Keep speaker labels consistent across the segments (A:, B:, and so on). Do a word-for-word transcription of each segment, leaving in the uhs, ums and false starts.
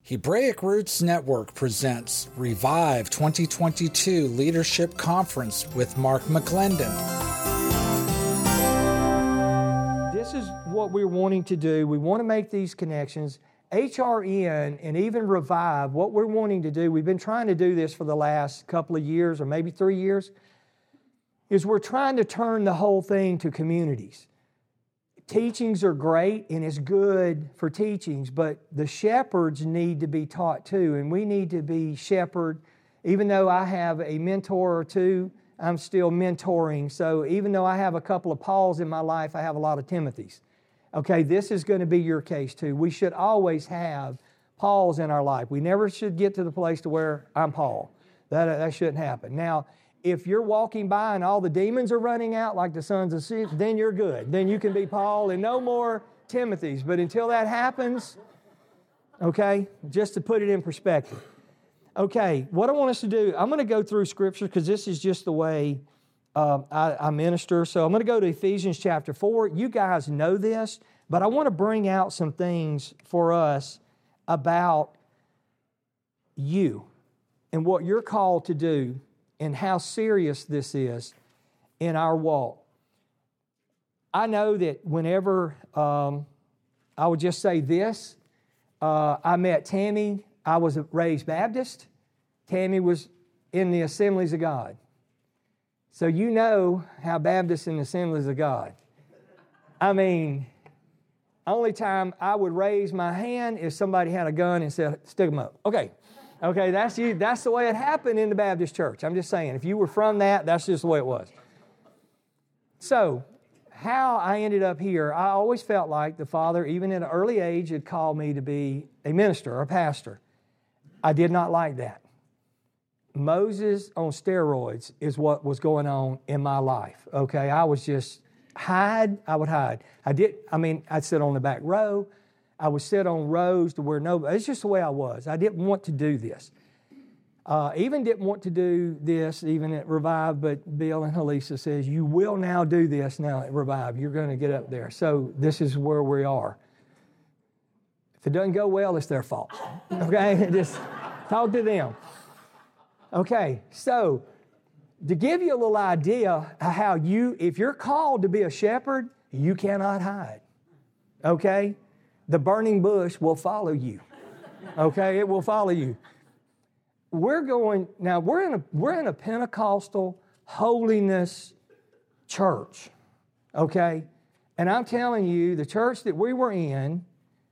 A: Hebraic Roots Network presents Revive twenty twenty-two Leadership Conference with Mark McClendon.
B: This is what we're wanting to do. We want to make these connections. H R N and even Revive, what we're wanting to do, we've been trying to do this for the last couple of years or maybe three years, is we're trying to turn the whole thing to communities. Teachings are great and it's good for teachings, but the shepherds need to be taught too, and we need to be shepherd. Even though I have a mentor or two, I'm still mentoring. So even though I have a couple of Pauls in my life, I have a lot of Timothys. Okay, this is going to be your case too. We should always have Pauls in our life. We never should get to the place to where I'm Paul. That, that shouldn't happen. Now, if you're walking by and all the demons are running out like the sons of Sceva, then you're good. Then you can be Paul and no more Timothys. But until that happens, okay, just to put it in perspective. Okay, what I want us to do, I'm going to go through Scripture because this is just the way uh, I, I minister. So I'm going to go to Ephesians chapter four. You guys know this, but I want to bring out some things for us about you and what you're called to do and how serious this is in our walk. I know that whenever, um, I would just say this, uh, I met Tammy. I was raised Baptist. Tammy was in the Assemblies of God. So you know how Baptists in the Assemblies of God. I mean, only time I would raise my hand if somebody had a gun and said, stick them up. Okay. Okay, that's you. That's the way it happened in the Baptist church. I'm just saying, if you were from that, that's just the way it was. So, how I ended up here, I always felt like the Father, even at an early age, had called me to be a minister or a pastor. I did not like that. Moses on steroids is what was going on in my life. Okay, I was just hide. I would hide. I did. I mean, I'd sit on the back row. I would sit on rows to where nobody, it's just the way I was. I didn't want to do this. Uh, even didn't want to do this even at Revive, but Bill and Halisa says, you will now do this now at Revive. You're going to get up there. So this is where we are. If it doesn't go well, it's their fault. Okay? Just talk to them. Okay, so to give you a little idea of how you, if you're called to be a shepherd, you cannot hide. Okay? The burning bush will follow you. Okay, it will follow you. We're going now. We're in a we're in a Pentecostal holiness church. Okay, and I'm telling you, the church that we were in,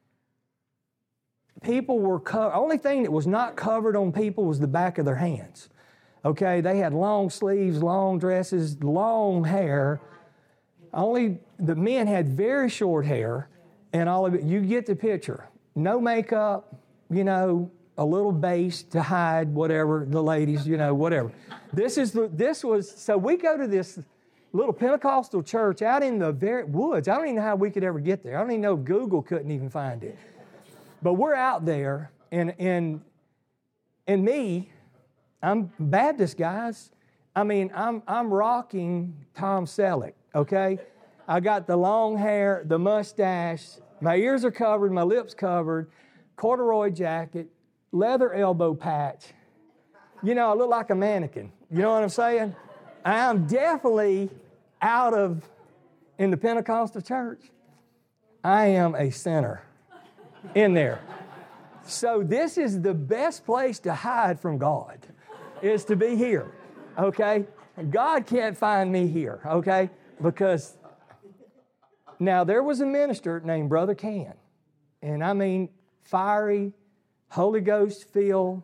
B: people were covered. Only thing that was not covered on people was the back of their hands. Okay, they had long sleeves, long dresses, long hair. Only the men had very short hair. And all of it, you get the picture. No makeup, you know, a little base to hide whatever, the ladies, you know, whatever. This is the, this was, so we go to this little Pentecostal church out in the very woods. I don't even know how we could ever get there. I don't even know Google couldn't even find it. But we're out there, and and and me, I'm Baptist, guys. I mean, I'm I'm rocking Tom Selleck, okay? I got the long hair, the mustache, my ears are covered, my lips covered, corduroy jacket, leather elbow patch. You know, I look like a mannequin. You know what I'm saying? I'm definitely out of, in the Pentecostal church, I am a sinner in there. So this is the best place to hide from God, is to be here, okay? God can't find me here, okay? Because now, there was a minister named Brother Can, and I mean fiery, Holy Ghost filled,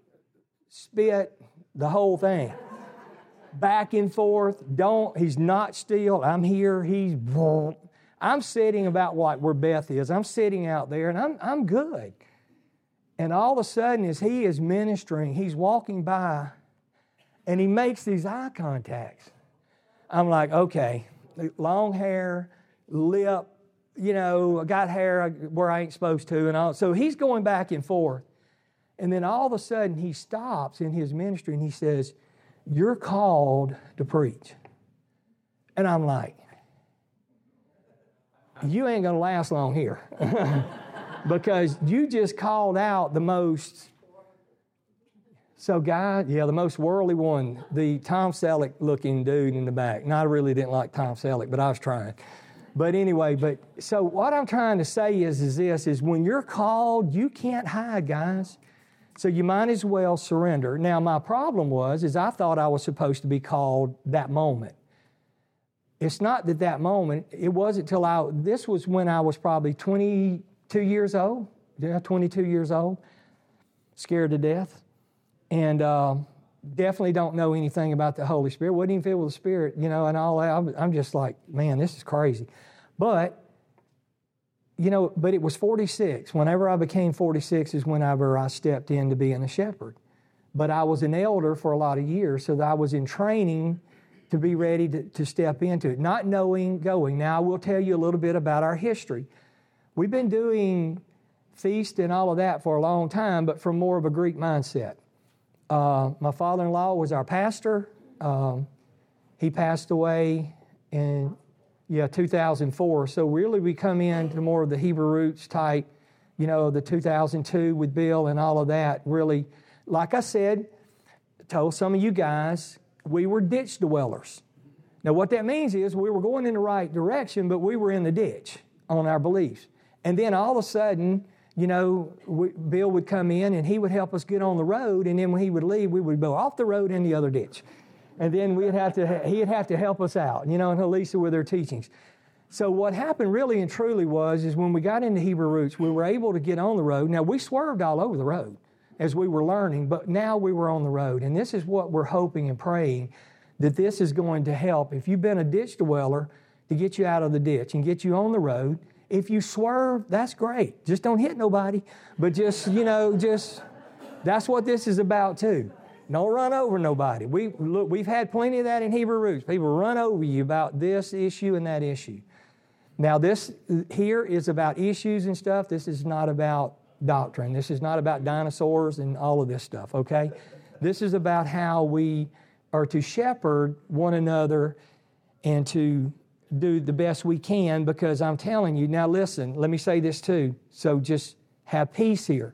B: spit, the whole thing. Back and forth, don't, he's not still, I'm here, he's, I'm sitting about like where Beth is, I'm sitting out there, and I'm, I'm good. And all of a sudden, as he is ministering, he's walking by, and he makes these eye contacts. I'm like, okay, long hair, lip, you know, I got hair where I ain't supposed to, and all. So he's going back and forth. And then all of a sudden he stops in his ministry and he says, you're called to preach. And I'm like, you ain't going to last long here. because you just called out the most, so guy, yeah, the most worldly one, the Tom Selleck looking dude in the back. And I really didn't like Tom Selleck, but I was trying. But anyway, but so what I'm trying to say is, is this, is when you're called, you can't hide, guys. So you might as well surrender. Now, my problem was, is I thought I was supposed to be called that moment. It's not that that moment, it wasn't till I, this was when I was probably twenty-two years old. Yeah, twenty-two years old. Scared to death. And uh, definitely don't know anything about the Holy Spirit. Wouldn't even feel with the Spirit, you know, and all that. I'm, I'm just like, man, this is crazy. But, you know, but it was forty-six. Whenever I became forty-six is whenever I stepped into being a shepherd. But I was an elder for a lot of years, so that I was in training to be ready to, to step into it, not knowing going. Now, I will tell you a little bit about our history. We've been doing feast and all of that for a long time, but from more of a Greek mindset. Uh, my father-in-law was our pastor. Um, he passed away in, yeah, two thousand four. So really we come into more of the Hebrew roots type, you know, the two thousand two with Bill and all of that. Really, like I said, told some of you guys, we were ditch dwellers. Now what that means is we were going in the right direction, but we were in the ditch on our beliefs. And then all of a sudden, you know, we, Bill would come in and he would help us get on the road, and then when he would leave, we would go off the road in the other ditch. And then we'd have to, he'd have to help us out, you know, and Elisa with their teachings. So what happened really and truly was, is when we got into Hebrew roots, we were able to get on the road. Now, we swerved all over the road as we were learning, but now we were on the road. And this is what we're hoping and praying, that this is going to help. If you've been a ditch dweller, to get you out of the ditch and get you on the road. If you swerve, that's great. Just don't hit nobody, but just, you know, just, that's what this is about too. Don't run over nobody. We, look, we've had plenty of that in Hebrew roots. People run over you about this issue and that issue. Now this here is about issues and stuff. This is not about doctrine. This is not about dinosaurs and all of this stuff, okay? This is about how we are to shepherd one another and to do the best we can, because I'm telling you, now listen, let me say this too, so just have peace here.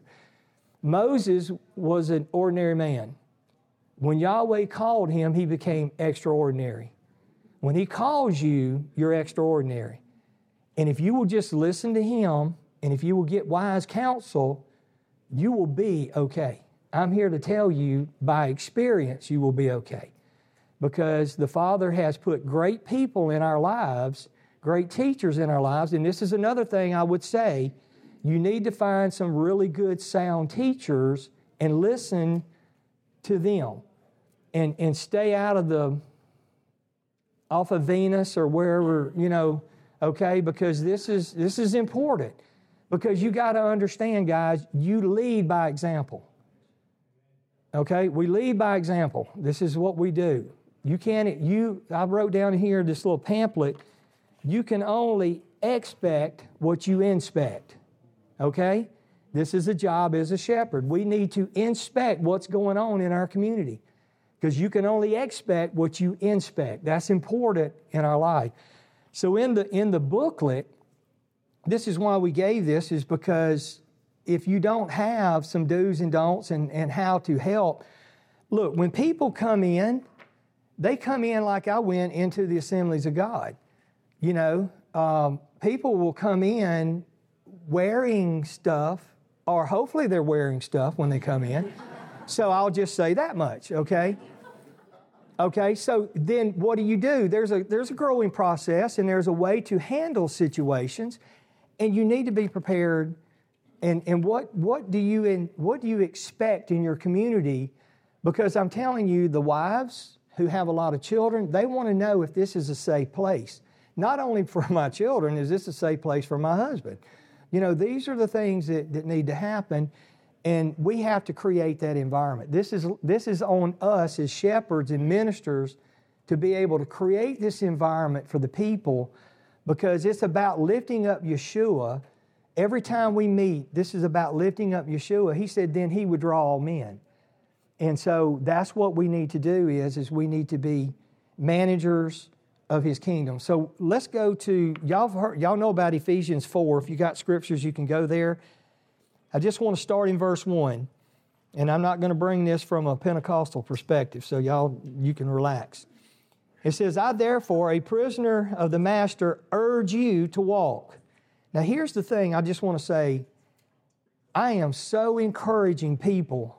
B: Moses was an ordinary man. When Yahweh called him, he became extraordinary. When he calls you, you're extraordinary. And if you will just listen to him, and if you will get wise counsel, you will be okay. I'm here to tell you, by experience, you will be okay. Because the Father has put great people in our lives, great teachers in our lives, and this is another thing I would say, you need to find some really good sound teachers and listen to them, and, and stay out of the, off of Venus or wherever, you know, okay, because this is, this is important. Because you got to understand, guys, you lead by example. Okay, we lead by example. This is what we do. You can't, you, I wrote down here this little pamphlet, you can only expect what you inspect, okay? This is a job as a shepherd. We need to inspect what's going on in our community, because you can only expect what you inspect. That's important in our life. So in the, in the booklet, this is why we gave this, is because if you don't have some do's and don'ts and, and how to help, look, when people come in, they come in like I went into the Assemblies of God. You know, um, people will come in wearing stuff, or hopefully they're wearing stuff when they come in. So I'll just say that much, okay? Okay, so then what do you do? There's a, there's a growing process, and there's a way to handle situations, and you need to be prepared. And, and what, what, do you in, what do you expect in your community? Because I'm telling you, the wives who have a lot of children, they want to know if this is a safe place. Not only for my children, is this a safe place for my husband? You know, these are the things that, that need to happen, and we have to create that environment. This is, this is on us as shepherds and ministers to be able to create this environment for the people, because it's about lifting up Yeshua. Every time we meet, this is about lifting up Yeshua. He said then he would draw all men. And so that's what we need to do is, is we need to be managers of his kingdom. So let's go to, y'all have heard, y'all know about Ephesians four. If you got scriptures, you can go there. I just want to start in verse one. And I'm not going to bring this from a Pentecostal perspective, so y'all, you can relax. It says, I therefore, a prisoner of the Master, urge you to walk. Now here's the thing I just want to say. I am so encouraging people.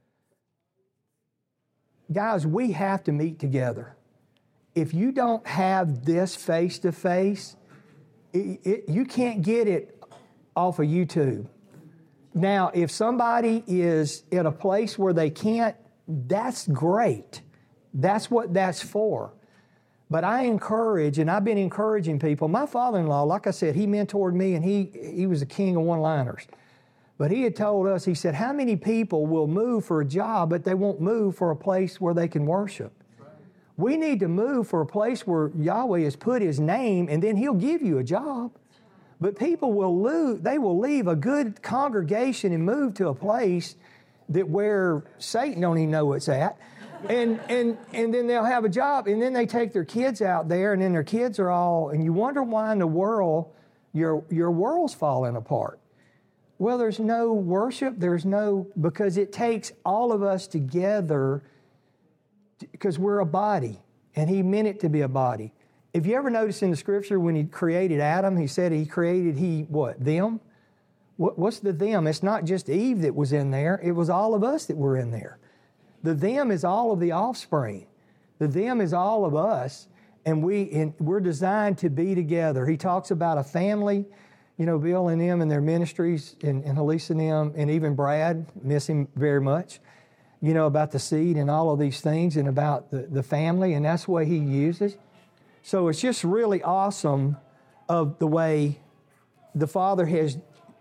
B: Guys, we have to meet together. If you don't have this face-to-face, it, it, you can't get it off of YouTube. Now, if somebody is at a place where they can't, that's great. That's what that's for. But I encourage, and I've been encouraging people. My father-in-law, like I said, he mentored me, and he, he was a king of one-liners. But he had told us, he said, how many people will move for a job, but they won't move for a place where they can worship? We need to move for a place where Yahweh has put His name, and then He'll give you a job. But people will lose, they will leave a good congregation and move to a place that where Satan don't even know what's at. And and and then they'll have a job, and then they take their kids out there, and then their kids are all, and you wonder why in the world your your world's falling apart. Well, there's no worship, there's no, because it takes all of us together, because we're a body, and He meant it to be a body. If you ever notice in the Scripture when He created Adam, He said He created, He, what, them? What, what's the them? It's not just Eve that was in there, it was all of us that were in there. The them is all of the offspring. The them is all of us, and, we, and we're designed to be together. He talks about a family, you know, Bill and them and their ministries, and, and Halisa and them, and even Brad, miss him very much, you know, about the seed and all of these things, and about the, the family, and that's what He uses. So it's just really awesome of the way the Father has...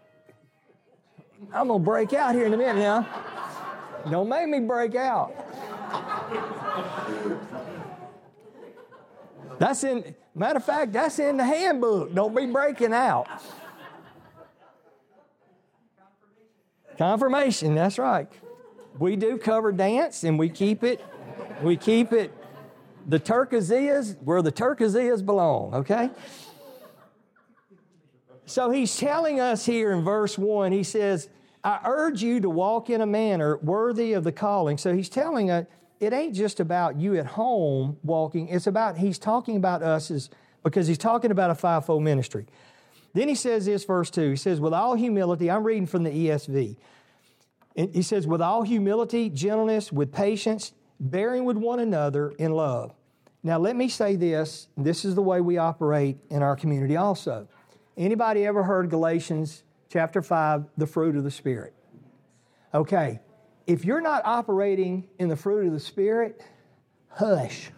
B: I'm going to break out here in a minute now. Don't make me break out. That's in, matter of fact, that's in the handbook. Don't be breaking out. Confirmation, that's right. We do cover dance, and we keep it, we keep it the Turkazias where the Turkazias belong, okay? So he's telling us here in verse one, he says, I urge you to walk in a manner worthy of the calling. So he's telling us, it ain't just about you at home walking. It's about, he's talking about us as, because he's talking about a fivefold ministry. Then he says this, verse two, he says, with all humility, I'm reading from the E S V. And he says, with all humility, gentleness, with patience, bearing with one another in love. Now let me say this, this is the way we operate in our community also. Anybody ever heard Galatians chapter five, the fruit of the Spirit? Okay, if you're not operating in the fruit of the Spirit, hush.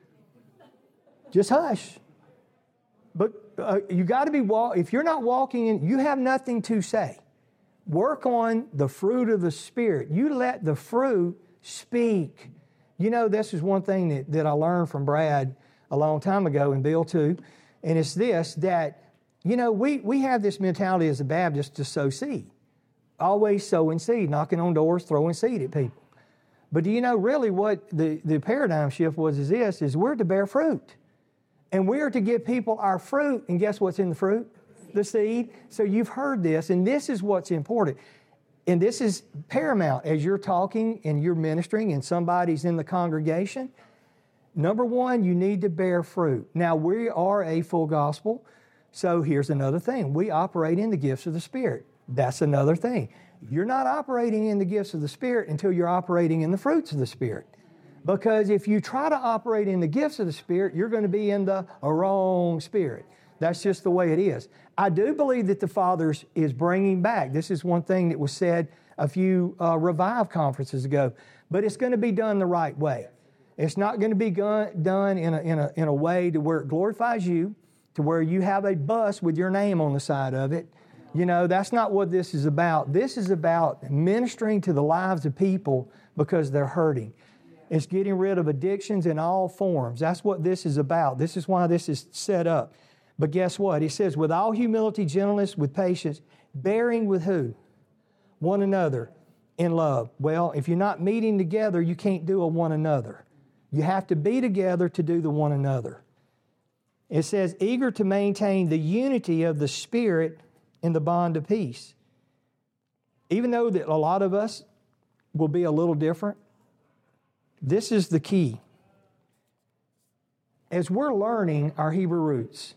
B: Just hush. But uh, you got to be, walk. if you're not walking in, you have nothing to say. Work on the fruit of the Spirit. You let the fruit speak. You know, this is one thing that, that I learned from Brad a long time ago, and Bill too, and it's this, that you know, we, we have this mentality as a Baptist to sow seed. Always sowing seed, knocking on doors, throwing seed at people. But do you know really what the, the paradigm shift was is this, is we're to bear fruit. And we're to give people our fruit, and guess what's in the fruit? The seed. So you've heard this, and this is what's important. And this is paramount as you're talking and you're ministering and somebody's in the congregation. Number one, you need to bear fruit. Now, we are a full gospel. So here's another thing. We operate in the gifts of the Spirit. That's another thing. You're not operating in the gifts of the Spirit until you're operating in the fruits of the Spirit. Because if you try to operate in the gifts of the Spirit, you're going to be in the wrong spirit. That's just the way it is. I do believe that the Father is bringing back. This is one thing that was said a few uh, Revive conferences ago. But it's going to be done the right way. It's not going to be done in a, in a, in a way to where it glorifies you, to where you have a bus with your name on the side of it. You know, that's not what this is about. This is about ministering to the lives of people because they're hurting. It's getting rid of addictions in all forms. That's what this is about. This is why this is set up. But guess what? He says, with all humility, gentleness, with patience, bearing with who? One another in love. Well, if you're not meeting together, you can't do a one another. You have to be together to do the one another. It says, eager to maintain the unity of the Spirit in the bond of peace. even though that a lot of us will be a little different, this is the key. As we're learning our Hebrew roots,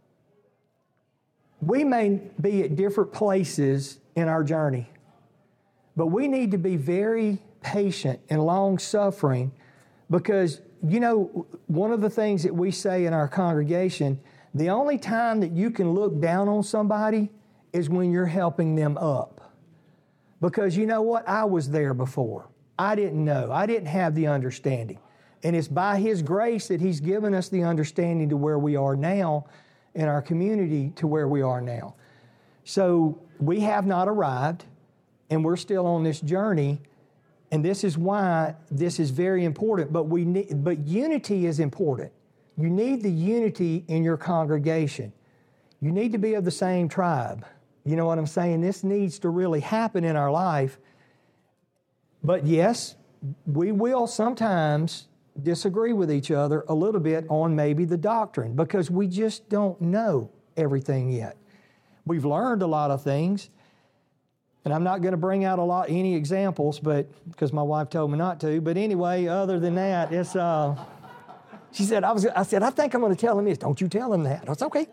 B: we may be at different places in our journey, but we need to be very patient and long-suffering because, you know, one of the things that we say in our congregation, the only time that you can look down on somebody is when you're helping them up. Because you know what? I was there before. I didn't know. I didn't have the understanding. And it's by His grace that He's given us the understanding to where we are now in our community to where we are now. So we have not arrived, and we're still on this journey, and this is why this is very important. But we need, but unity is important. You need the unity in your congregation. You need to be of the same tribe. You know what I'm saying? This needs to really happen in our life. But yes, we will sometimes disagree with each other a little bit on maybe the doctrine because we just don't know everything yet. We've learned a lot of things, and I'm not going to bring out a lot any examples, but because my wife told me not to. But anyway, other than that, it's uh, she said I was. I said I think I'm going to tell him this. Don't you tell him that. It's okay.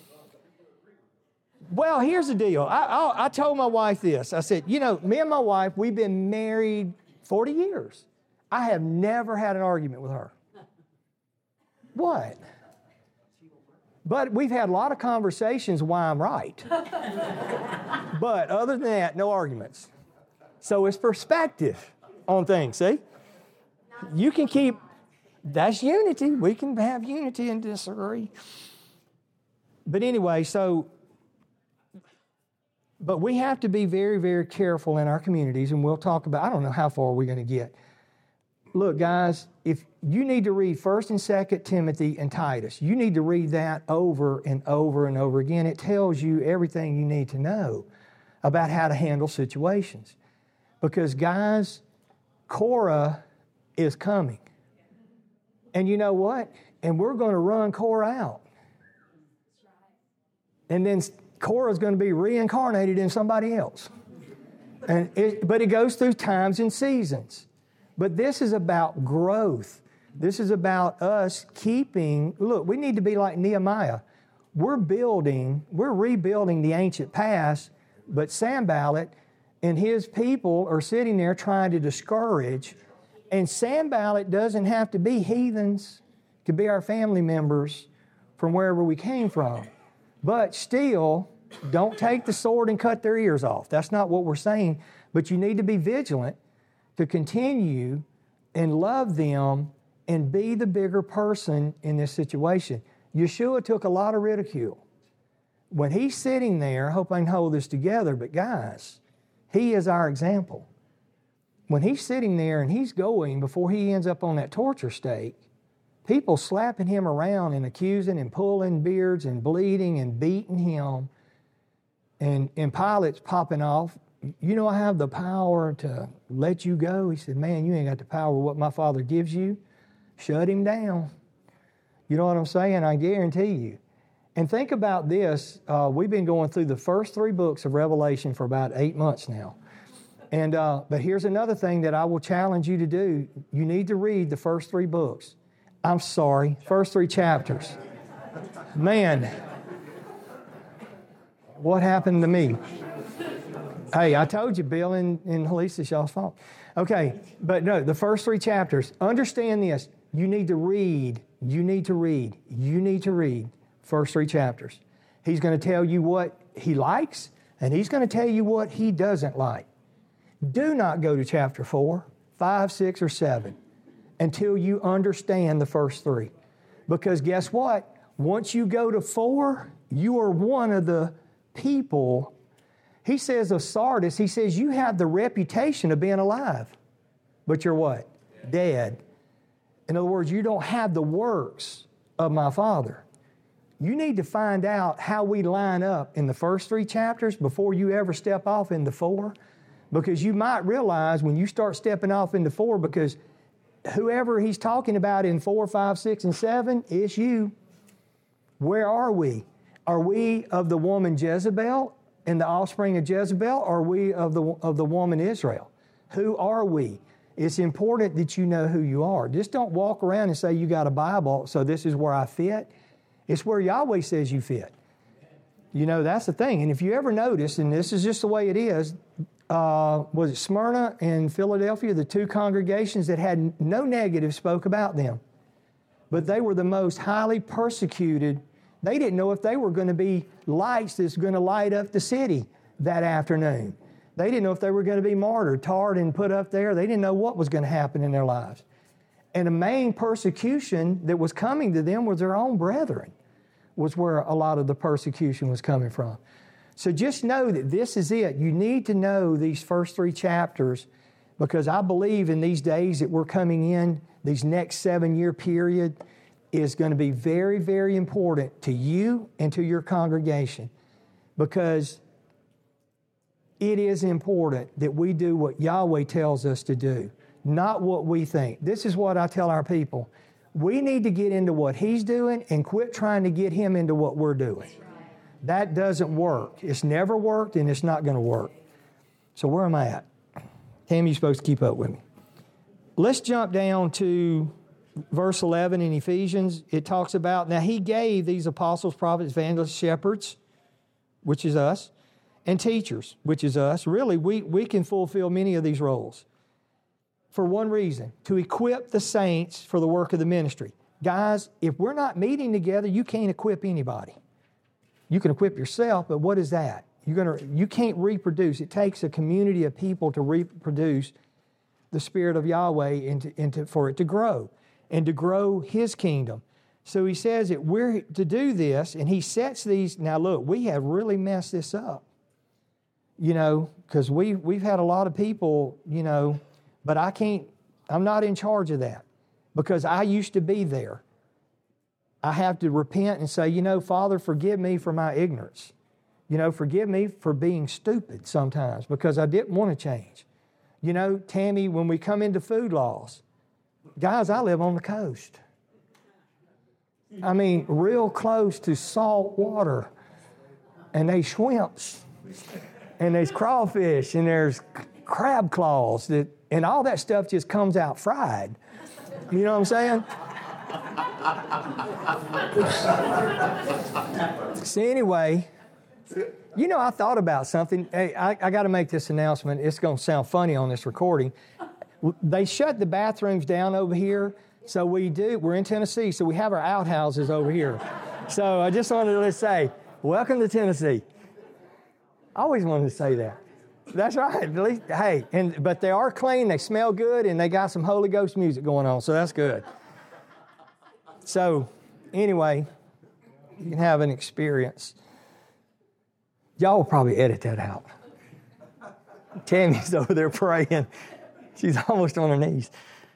B: Well, here's the deal. I, I I told my wife this. I said, you know, me and my wife, we've been married forty years. I have never had an argument with her. What? But we've had a lot of conversations why I'm right. But other than that, no arguments. So it's perspective on things, see? You can keep, that's unity. We can have unity and disagree. But anyway, so, but we have to be very, very careful in our communities, and we'll talk about, I don't know how far we're going to get. Look, guys, if you need to read First and Second Timothy and Titus, you need to read that over and over and over again. It tells you everything you need to know about how to handle situations. Because, guys, Korah is coming. And you know what? And we're going to run Korah out. And then Korah is going to be reincarnated in somebody else. And it, but it goes through times and seasons. But this is about growth. This is about us keeping, look, we need to be like Nehemiah. We're building, we're rebuilding the ancient past, but Sanballat and his people are sitting there trying to discourage. And Sanballat doesn't have to be heathens. It could be our family members from wherever we came from. But still, don't take the sword and cut their ears off. That's not what we're saying. But you need to be vigilant to continue and love them and be the bigger person in this situation. Yeshua took a lot of ridicule. When he's sitting there, I hope I can hold this together, but guys, he is our example. When he's sitting there and he's going before he ends up on that torture stake, people slapping him around and accusing and pulling beards and bleeding and beating him, and, and Pilate's popping off. You know, I have the power to let you go. He said, man, you ain't got the power of what my Father gives you. Shut him down. You know what I'm saying? I guarantee you. And think about this. Uh, we've been going through the first three books of Revelation for about eight months now. And uh, but here's another thing that I will challenge you to do. You need to read the first three books. I'm sorry, first three chapters. Man, what happened to me? Hey, I told you, Bill and, and Halisa, it's y'all's fault. Okay, but no, the first three chapters. Understand this. You need to read. You need to read. You need to read first three chapters. He's going to tell you what he likes, and he's going to tell you what he doesn't like. Do not go to chapter four, five, six, or seven until you understand the first three. Because guess what? Once you go to four, you are one of the people. He says of Sardis, he says, you have the reputation of being alive, but you're what? Dead. Dead. In other words, you don't have the works of my Father. You need to find out how we line up in the first three chapters before you ever step off into four, because you might realize when you start stepping off into four, because whoever he's talking about in four, five, six, and seven, it's you. Where are we? Are we of the woman Jezebel? and the offspring of Jezebel, or are we of the, of the woman Israel? Who are we? It's important that you know who you are. Just don't walk around and say you got a Bible, so this is where I fit. It's where Yahweh says you fit. You know, that's the thing. And if you ever notice, and this is just the way it is, uh, was it Smyrna and Philadelphia, the two congregations that had no negative spoke about them. But they were the most highly persecuted. They didn't know if they were going to be lights that's going to light up the city that afternoon. They didn't know if they were going to be martyred, tarred, and put up there. They didn't know what was going to happen in their lives. And the main persecution that was coming to them was their own brethren, was where a lot of the persecution was coming from. So just know that this is it. You need to know these first three chapters, because I believe in these days that we're coming in, these next seven-year period is going to be very, very important to you and to your congregation, because it is important that we do what Yahweh tells us to do, not what we think. This is what I tell our people. We need to get into what He's doing and quit trying to get Him into what we're doing. That doesn't work. It's never worked, and it's not going to work. So where am I at? Tammy, you're supposed to keep up with me. Let's jump down to verse eleven in Ephesians. It talks about, now He gave these apostles, prophets, evangelists, shepherds, which is us, and teachers, which is us. Really, we, we can fulfill many of these roles for one reason, to equip the saints for the work of the ministry. Guys, if we're not meeting together, you can't equip anybody. You can equip yourself, but what is that? You're gonna, you can't reproduce. It takes a community of people to reproduce the Spirit of Yahweh and, to, and to, for it to grow and to grow His kingdom. So He says that we're to do this, and He sets these. Now look, we have really messed this up. You know, because we, we've had a lot of people, you know, but I can't, I'm not in charge of that, because I used to be there. I have to repent and say, you know, Father, forgive me for my ignorance. You know, forgive me for being stupid sometimes, because I didn't want to change. You know, Tammy, when we come into food laws, guys, I live on the coast. I mean, real close to salt water, and they shrimps. And there's crawfish, and there's crab claws, that, and all that stuff just comes out fried. You know what I'm saying? So anyway, you know, I thought about something. Hey, I, I got to make this announcement. It's going to sound funny on this recording. They shut the bathrooms down over here, so we do. We're in Tennessee, so we have our outhouses over here. So I just wanted to say, welcome to Tennessee. I always wanted to say that. That's right. At least, hey, and but they are clean, they smell good, and they got some Holy Ghost music going on, so that's good. So, anyway, you can have an experience. Y'all will probably edit that out. Tammy's over there praying. She's almost on her knees.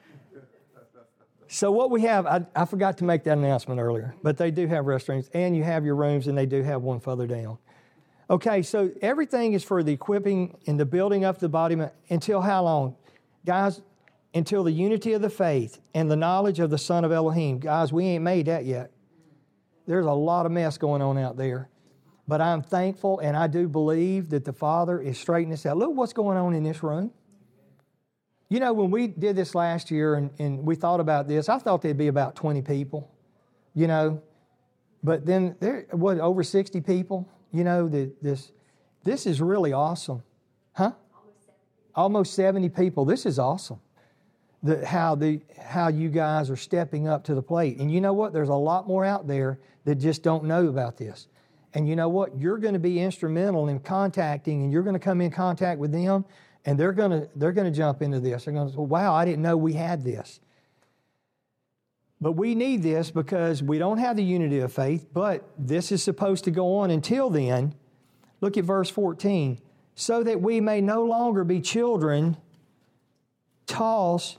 B: So what we have, I, I forgot to make that announcement earlier, but they do have restrooms, and you have your rooms, and they do have one further down. Okay, so everything is for the equipping and the building up the body until how long? Guys, until the unity of the faith and the knowledge of the Son of Elohim. Guys, we ain't made that yet. There's a lot of mess going on out there. But I'm thankful, and I do believe that the Father is straightening this out. Look what's going on in this room. You know, when we did this last year and, and we thought about this, I thought there'd be about twenty people, you know. But then there, what, over sixty people? You know, the, this this is really awesome. Huh? Almost seventy people. This is awesome. The, how the how you guys are stepping up to the plate. And you know what? There's a lot more out there that just don't know about this. And you know what? You're going to be instrumental in contacting, and you're going to come in contact with them, and they're going to they're going to jump into this. They're going to say, wow, I didn't know we had this. But we need this because we don't have the unity of faith, but this is supposed to go on until then. Look at verse fourteen. So that we may no longer be children, tossed,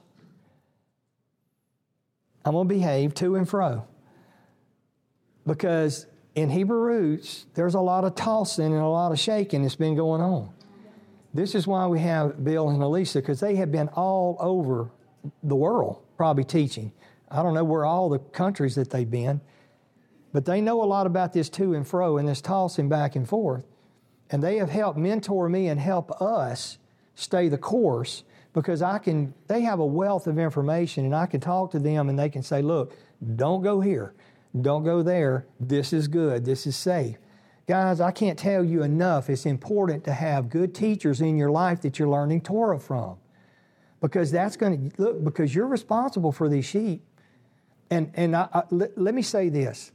B: I'm going to behave, to and fro. Because in Hebrew roots, there's a lot of tossing and a lot of shaking that's been going on. This is why we have Bill and Elisa, because they have been all over the world probably teaching. I don't know where all the countries that they've been, but they know a lot about this to and fro and this tossing back and forth. And they have helped mentor me and help us stay the course, because I can, they have a wealth of information, and I can talk to them and they can say, look, don't go here. Don't go there. This is good. This is safe. Guys, I can't tell you enough. It's important to have good teachers in your life that you're learning Torah from, because that's going to, look, because you're responsible for these sheep. And, and I, I, let, let me say this.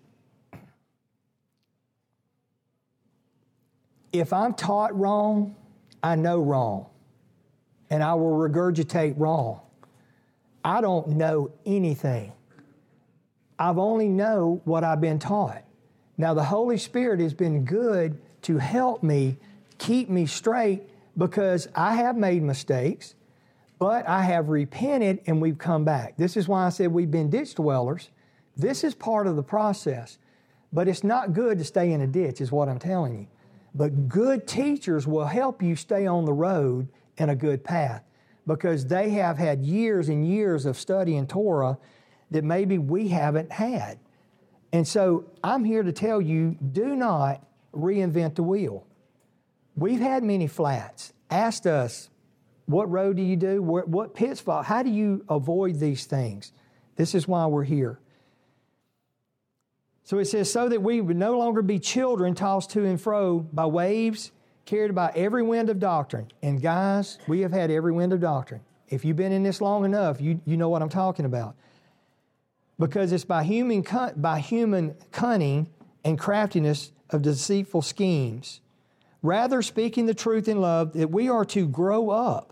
B: If I'm taught wrong, I know wrong, and I will regurgitate wrong. I don't know anything. I've only know what I've been taught. Now, the Holy Spirit has been good to help me, keep me straight, because I have made mistakes, but I have repented and we've come back. This is why I said we've been ditch dwellers. This is part of the process, but it's not good to stay in a ditch, is what I'm telling you. But good teachers will help you stay on the road in a good path, because they have had years and years of studying Torah that maybe we haven't had. And so I'm here to tell you, do not reinvent the wheel. We've had many flats. Asked us, what road do you do? What, what pitfall? How do you avoid these things? This is why we're here. So it says, so that we would no longer be children tossed to and fro by waves, carried by every wind of doctrine. And guys, we have had every wind of doctrine. If you've been in this long enough, you, you know what I'm talking about. Because it's by human, by human cunning and craftiness of deceitful schemes. Rather, speaking the truth in love, that we are to grow up.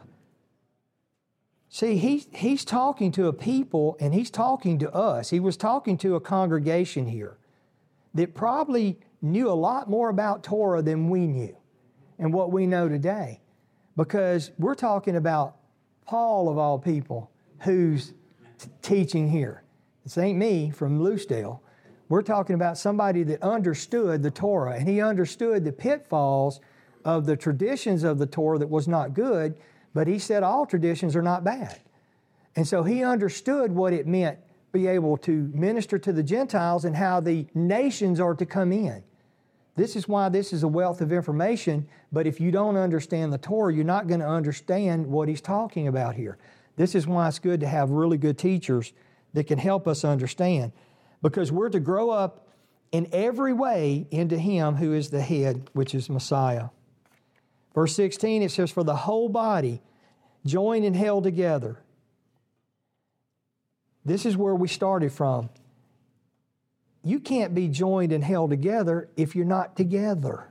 B: See, he, he's talking to a people, and he's talking to us. He was talking to a congregation here that probably knew a lot more about Torah than we knew and what we know today. Because we're talking about Paul, of all people, who's t- teaching here. This ain't me from Loosedale. We're talking about somebody that understood the Torah, and he understood the pitfalls of the traditions of the Torah that was not good, but he said all traditions are not bad. And so he understood what it meant to be able to minister to the Gentiles and how the nations are to come in. This is why this is a wealth of information, but if you don't understand the Torah, you're not going to understand what he's talking about here. This is why it's good to have really good teachers that can help us understand, because we're to grow up in every way into him who is the head, which is Messiah. Verse sixteen, it says, for the whole body joined and held together. This is where we started from. You can't be joined and held together if you're not together.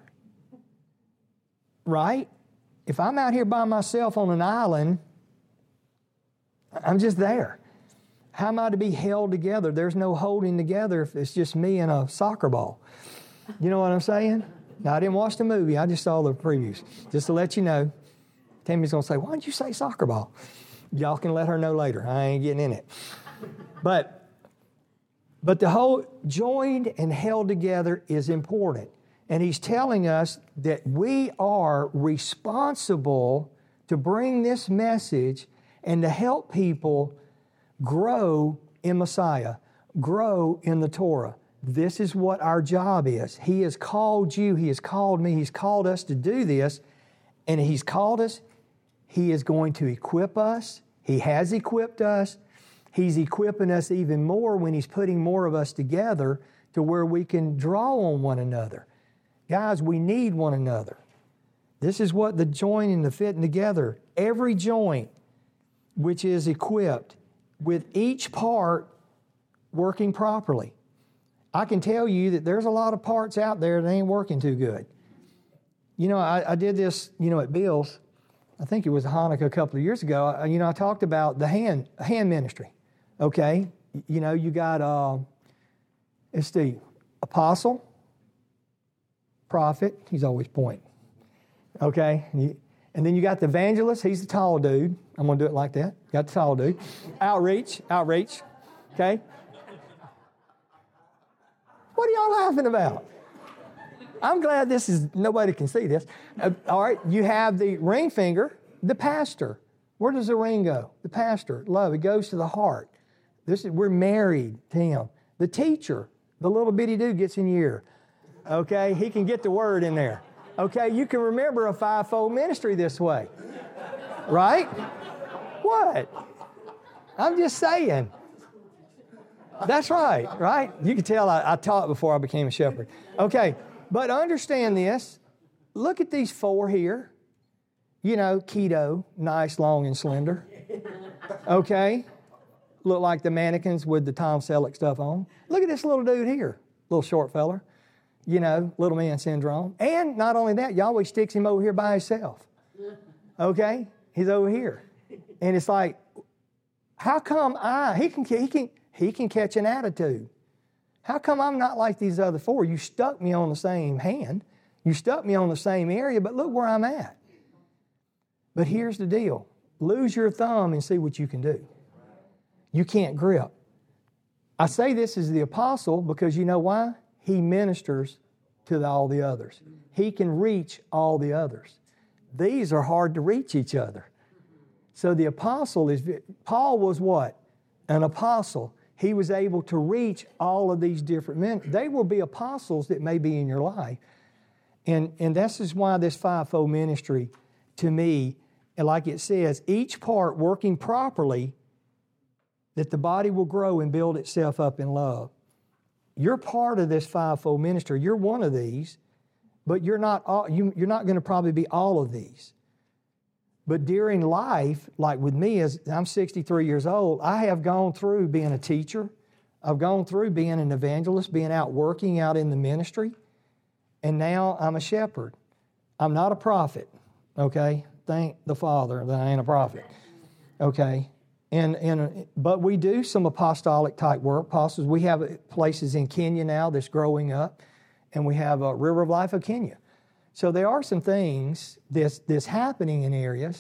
B: Right? If I'm out here by myself on an island, I'm just there. How am I to be held together? There's no holding together if it's just me and a soccer ball. You know what I'm saying? Now, I didn't watch the movie. I just saw the previews. Just to let you know, Tammy's going to say, why did you say soccer ball? Y'all can let her know later. I ain't getting in it. But, but the whole joined and held together is important. And he's telling us that we are responsible to bring this message and to help people grow in Messiah, grow in the Torah. This is what our job is. He has called you. He has called me. He's called us to do this. And he's called us. He is going to equip us. He has equipped us. He's equipping us even more when he's putting more of us together to where we can draw on one another. Guys, we need one another. This is what the joining, the fitting together. Every joint which is equipped with each part working properly. I can tell you that there's a lot of parts out there that ain't working too good. You know, I, I did this, you know, at Bill's. I think it was Hanukkah a couple of years ago. I, you know, I talked about the hand hand ministry. Okay, you know, you got uh, it's the apostle, prophet. He's always pointing. Okay, and then you got the evangelist. He's the tall dude. I'm going to do it like that. Got the tall dude. Outreach, outreach. Okay. What are y'all laughing about? I'm glad this is, nobody can see this. Uh, all right, you have the ring finger, the pastor. Where does the ring go? The pastor, love, it goes to the heart. This is, we're married to him. The teacher, the little bitty dude gets in your ear. Okay, he can get the word in there. Okay, you can remember a five-fold ministry this way. Right? What? I'm just saying. That's right, right? You can tell I, I taught before I became a shepherd. Okay, but understand this. Look at these four here. You know, keto, nice, long, and slender. Okay? Look like the mannequins with the Tom Selleck stuff on. Look at this little dude here, little short feller. You know, little man syndrome. And not only that, Yahweh sticks him over here by himself. Okay? He's over here. And it's like, how come I, he can, he can, he can catch an attitude. How come I'm not like these other four? You stuck me on the same hand. You stuck me on the same area, but look where I'm at. But here's the deal. Lose your thumb and see what you can do. You can't grip. I say this as the apostle because you know why? He ministers to the, all the others. He can reach all the others. These are hard to reach each other. So the apostle is, Paul was what? An apostle. He was able to reach all of these different men. They will be apostles that may be in your life. And, and this is why this fivefold ministry, to me, and like it says, each part working properly, that the body will grow and build itself up in love. You're part of this fivefold ministry. You're one of these, but you're not all, you, you're not going to probably be all of these. But during life, like with me, as I'm sixty-three years old, I have gone through being a teacher. I've gone through being an evangelist, being out working out in the ministry, and now I'm a shepherd. I'm not a prophet, okay? Thank the Father that I ain't a prophet, okay? And, and but we do some apostolic type work. Apostles, we have places in Kenya now that's growing up, and we have a River of Life of Kenya. So there are some things that's, that's happening in areas.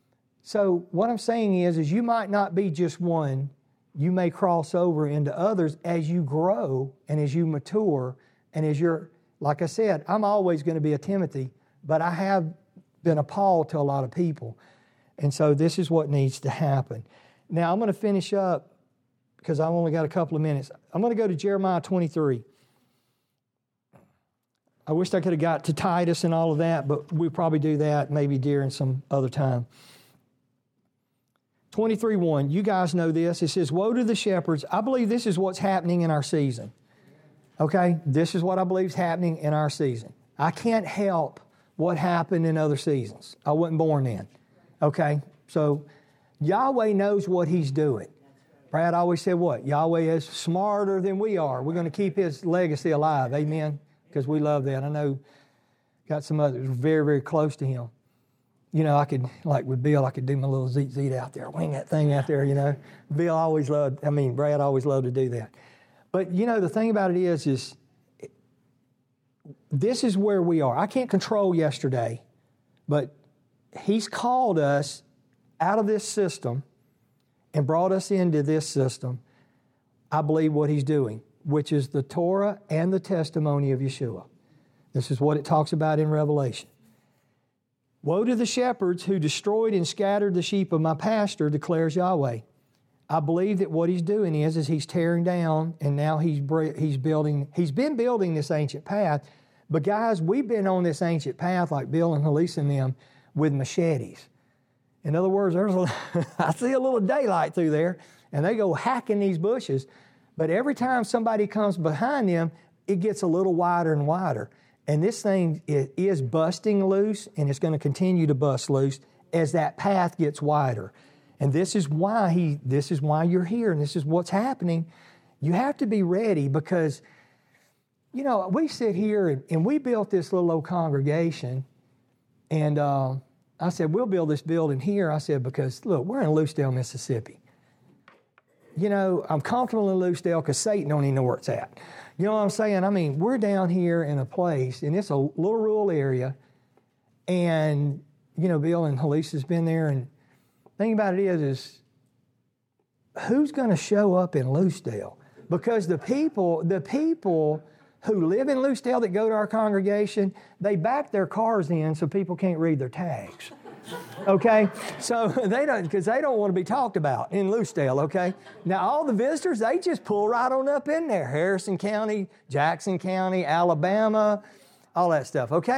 B: So what I'm saying is, is you might not be just one. You may cross over into others as you grow and as you mature and as you're, like I said, I'm always going to be a Timothy, but I have been a Paul to a lot of people. And so this is what needs to happen. Now I'm going to finish up because I've only got a couple of minutes. I'm going to go to Jeremiah twenty-three. I wish I could have got to Titus and all of that, but we'll probably do that maybe during some other time. twenty-three one, you guys know this. It says, woe to the shepherds. I believe this is what's happening in our season. Okay? This is what I believe is happening in our season. I can't help what happened in other seasons. I wasn't born then. Okay? So Yahweh knows what He's doing. Brad always said what? Yahweh is smarter than we are. We're going to keep His legacy alive. Amen? Because we love that. I know got some others very, very close to Him. You know, I could, like with Bill, I could do my little zeet zeet out there, wing that thing out there, you know. Bill always loved, I mean, Brad always loved to do that. But, you know, the thing about it is, is this is where we are. I can't control yesterday, but He's called us out of this system and brought us into this system. I believe what He's doing, which is the Torah and the testimony of Yeshua. This is what it talks about in Revelation. Woe to the shepherds who destroyed and scattered the sheep of my pasture, declares Yahweh. I believe that what He's doing is, is He's tearing down, and now He's he's building, He's been building this ancient path. But guys, we've been on this ancient path, like Bill and Halisa and them, with machetes. In other words, there's a, I see a little daylight through there, and they go hacking these bushes. But every time somebody comes behind them, it gets a little wider and wider. And this thing is busting loose, and it's going to continue to bust loose as that path gets wider. And this is why he. This is why you're here, and this is what's happening. You have to be ready because, you know, we sit here and, and we built this little old congregation, and uh, I said, we'll build this building here. I said, because, look, we're in Lucedale, Mississippi. You know, I'm comfortable in Lucedale because Satan don't even know where it's at. You know what I'm saying? I mean, we're down here in a place, and it's a little rural area, and, you know, Bill and Halisa's been there, and the thing about it is, is who's going to show up in Lucedale? Because the people, the people who live in Lucedale that go to our congregation, they back their cars in so people can't read their tags. Okay? So they don't, because they don't want to be talked about in Lucedale, okay? Now, all the visitors, they just pull right on up in there. Harrison County, Jackson County, Alabama, all that stuff, okay?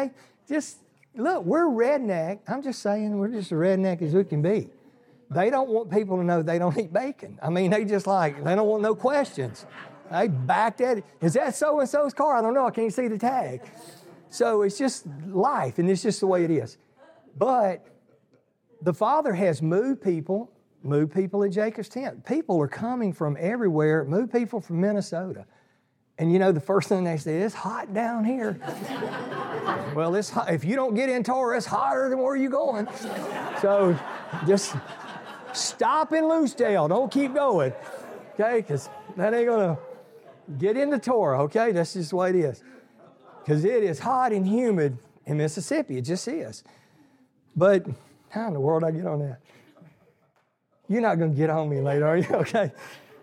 B: just, look, we're redneck. I'm just saying we're just as redneck as we can be. They don't want people to know they don't eat bacon. I mean, they just like, they don't want no questions. They backed at it. Is that so-and-so's car? I don't know. I can't see the tag. So it's just life, and it's just the way it is. But the Father has moved people, moved people at Jacob's tent. People are coming from everywhere, moved people from Minnesota. And you know, the first thing they say, it's hot down here. Well, it's hot. If you don't get in Torah, it's hotter than where you're going. So just stop in Loosedale. Don't keep going, okay? Because that ain't going to get into Torah, okay? That's just the way it is. Because it is hot and humid in Mississippi. It just is. But how in the world I get on that? You're not going to get on me later, are you? Okay.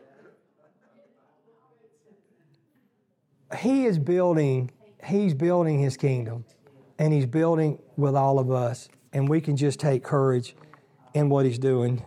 B: He is building, he's building his kingdom, and he's building with all of us, and we can just take courage in what he's doing.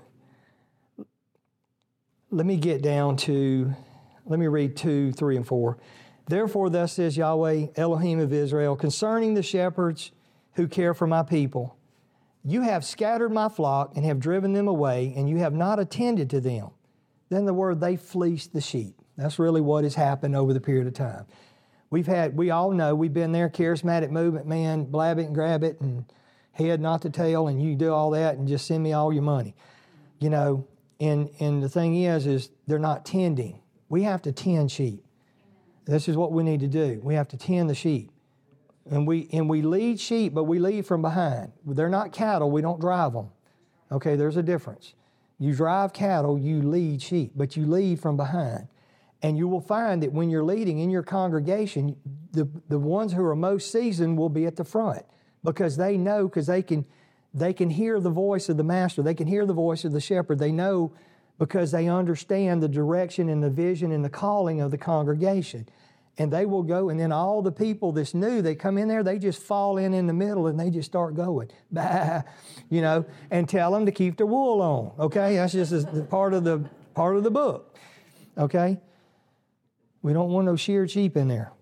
B: Let me get down to, let me read two, three, and four. Therefore, thus says Yahweh, Elohim of Israel, concerning the shepherds who care for my people, you have scattered my flock and have driven them away, and you have not attended to them. Then the word, they fleeced the sheep. That's really what has happened over the period of time. We've had, we all know, we've been there, charismatic movement, man, blab it and grab it, and head not the tail, and you do all that, and just send me all your money. You know, and, and the thing is, is they're not tending. We have to tend sheep. This is what we need to do. We have to tend the sheep. And we and we lead sheep, but we lead from behind. They're not cattle. We don't drive them. Okay, there's a difference. You drive cattle, you lead sheep, but you lead from behind. And you will find that when you're leading in your congregation, the, the ones who are most seasoned will be at the front because they know, because they can, they can hear the voice of the master. They can hear the voice of the shepherd. They know because they understand the direction and the vision and the calling of the congregation. And they will go, and then all the people that's new, they come in there, they just fall in in the middle and they just start going, bah, you know, and tell them to keep their wool on, okay? That's just a, part of the part of the book, okay? We don't want no sheared sheep in there.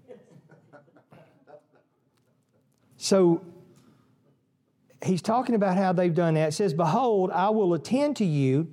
B: So he's talking about how they've done that. It says, behold, I will attend to you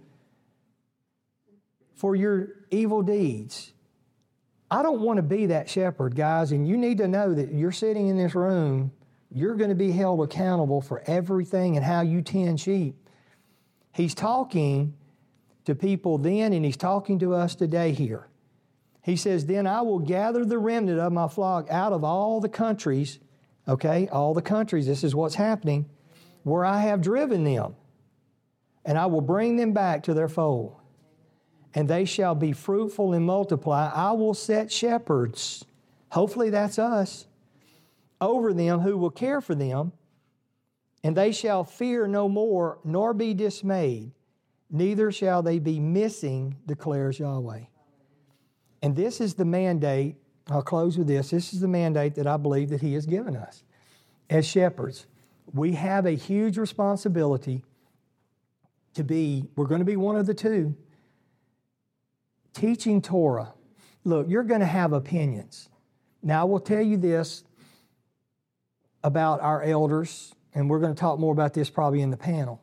B: for your evil deeds. I don't want to be that shepherd, guys, and you need to know that you're sitting in this room, you're going to be held accountable for everything and how you tend sheep. He's talking to people then, and he's talking to us today here. He says, then I will gather the remnant of my flock out of all the countries, okay, all the countries, this is what's happening, where I have driven them, and I will bring them back to their fold. And they shall be fruitful and multiply. I will set shepherds, hopefully that's us, over them who will care for them, and they shall fear no more, nor be dismayed, neither shall they be missing, declares Yahweh. And this is the mandate, I'll close with this, this is the mandate that I believe that He has given us. As shepherds, we have a huge responsibility to be, we're going to be one of the two, teaching Torah. Look, you're going to have opinions. Now, I will tell you this about our elders, and we're going to talk more about this probably in the panel.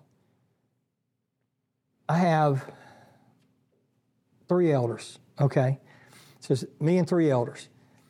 B: I have three elders, okay? So it's me and three elders.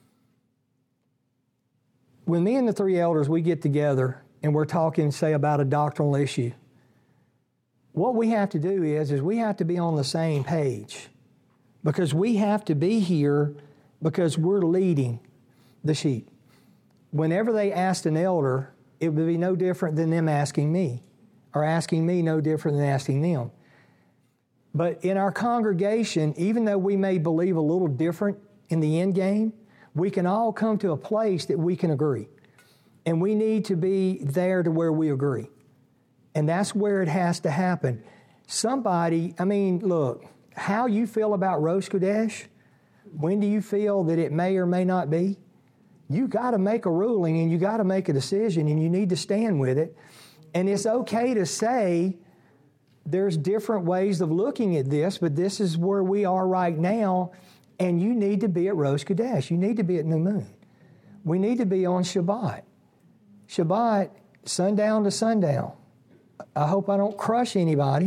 B: When me and the three elders, we get together and we're talking, say, about a doctrinal issue, what we have to do is, is we have to be on the same page. Because we have to be here because we're leading the sheep. Whenever they asked an elder, it would be no different than them asking me, or asking me no different than asking them. But in our congregation, even though we may believe a little different in the end game, we can all come to a place that we can agree. And we need to be there to where we agree. And that's where it has to happen. Somebody, I mean, look, how you feel about Rosh Kodesh, when do you feel that it may or may not be? You got to make a ruling and you got to make a decision and you need to stand with it. And it's okay to say there's different ways of looking at this, but this is where we are right now, and you need to be at Rosh Kodesh. You need to be at New Moon. We need to be on Shabbat. Shabbat, sundown to sundown. I hope I don't crush anybody.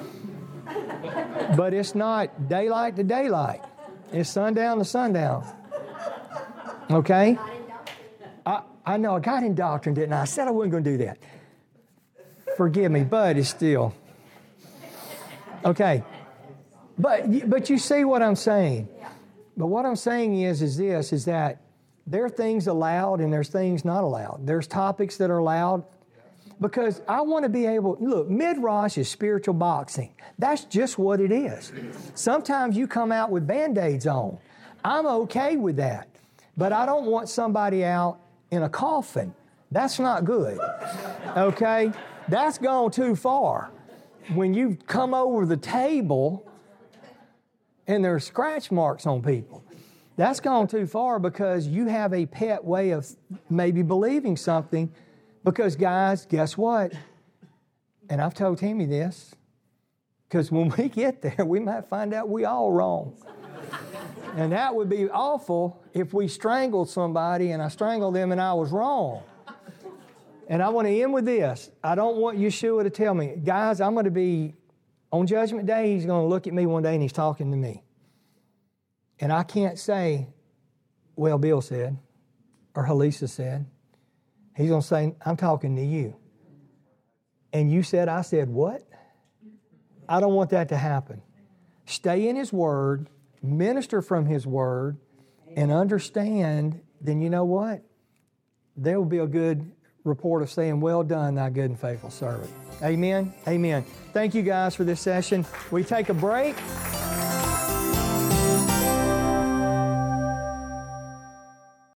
B: But it's not daylight to daylight. It's sundown to sundown. Okay? I, I know I got indoctrined, didn't I? I said I wasn't going to do that. Forgive me, but it's still. Okay. But but you see what I'm saying. But what I'm saying is, is this, is that there are things allowed and there's things not allowed. There's topics that are allowed. Because I want to be able, look, Midrash is spiritual boxing. That's just what it is. Sometimes you come out with Band-Aids on. I'm okay with that. But I don't want somebody out in a coffin. That's not good. Okay? That's gone too far. When you come over the table and there's scratch marks on people, that's gone too far because you have a pet way of maybe believing something. Because, guys, guess what? And I've told Timmy this, because when we get there, we might find out we all wrong. And that would be awful if we strangled somebody and I strangled them and I was wrong. And I want to end with this. I don't want Yeshua to tell me, guys, I'm going to be, on Judgment Day, he's going to look at me one day and he's talking to me. And I can't say, well, Bill said, or Halisa said. He's going to say, I'm talking to you. And you said, I said, what? I don't want that to happen. Stay in His Word, minister from His Word, and understand, then you know what? There will be a good report of saying, well done, thy good and faithful servant. Amen? Amen. Thank you guys for this session. We take a break.